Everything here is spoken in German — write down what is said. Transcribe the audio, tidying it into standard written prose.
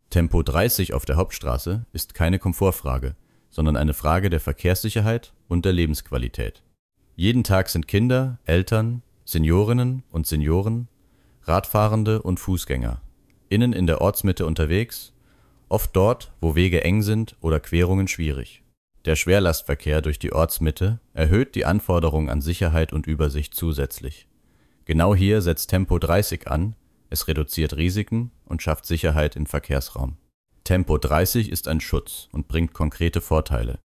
Tempo 30 auf der Hauptstraße ist keine Komfortfrage, sondern eine Frage der Verkehrssicherheit und der Lebensqualität. Jeden Tag sind Kinder, Eltern, Seniorinnen und Senioren, Radfahrende und Fußgänger innen in der Ortsmitte unterwegs, oft dort, wo Wege eng sind oder Querungen schwierig. Der Schwerlastverkehr durch die Ortsmitte erhöht die Anforderungen an Sicherheit und Übersicht zusätzlich. Genau hier setzt Tempo 30 an, es reduziert Risiken und schafft Sicherheit im Verkehrsraum. Tempo 30 ist ein Schutz und bringt konkrete Vorteile.